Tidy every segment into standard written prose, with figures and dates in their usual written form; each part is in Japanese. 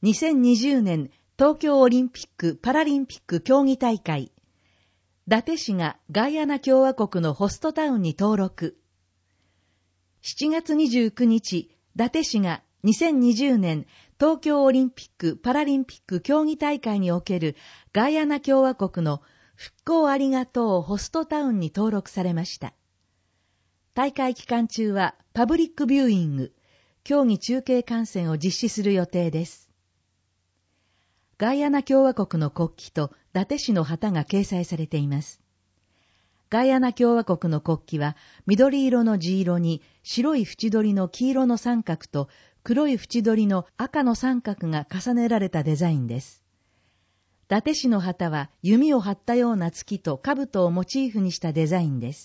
2020年東京オリンピック・パラリンピック競技大会。伊達市がガイアナ共和国のホストタウンに登録。7月29日、伊達市が2020年東京オリンピック・パラリンピック競技大会におけるガイアナ共和国の復興ありがとうホストタウンに登録されました。大会期間中はパブリックビューイング、競技中継観戦を実施する予定です。ガイアナ共和国の国旗と伊達市の旗が掲載されています。ガイアナ共和国の国旗は緑色の地色に白い縁取りの黄色の三角と黒い縁取りの赤の三角が重ねられたデザインです。伊達市の旗は弓を張ったような月と兜をモチーフにしたデザインです。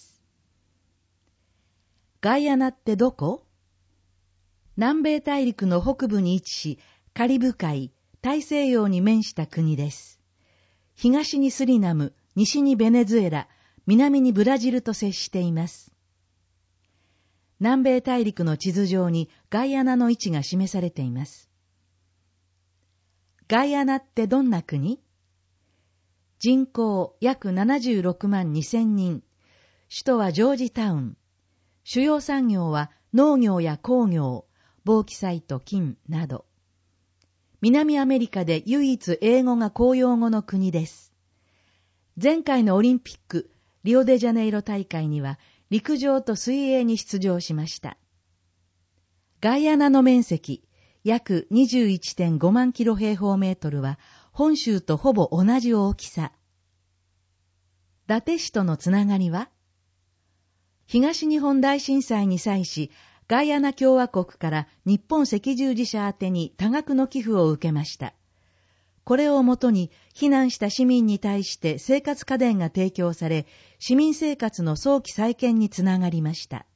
ガイアナってどこ？南米大陸の北部に位置し、カリブ海、大西洋に面した国です。東にスリナム、西にベネズエラ、南にブラジルと接しています。南米大陸の地図上にガイアナの位置が示されています。ガイアナってどんな国？人口約76万2000人。首都はジョージタウン。主要産業は農業や工業、ボーキサイト、金など。南アメリカで唯一英語が公用語の国です。前回のオリンピック、リオデジャネイロ大会には陸上と水泳に出場しました。ガイアナの面積、約 21.5 万キロ平方メートルは本州とほぼ同じ大きさ。伊達市とのつながりは？東日本大震災に際し、ガイアナ共和国から日本赤十字社宛てに多額の寄付を受けました。これをもとに避難した市民に対して生活家電が提供され、市民生活の早期再建につながりました。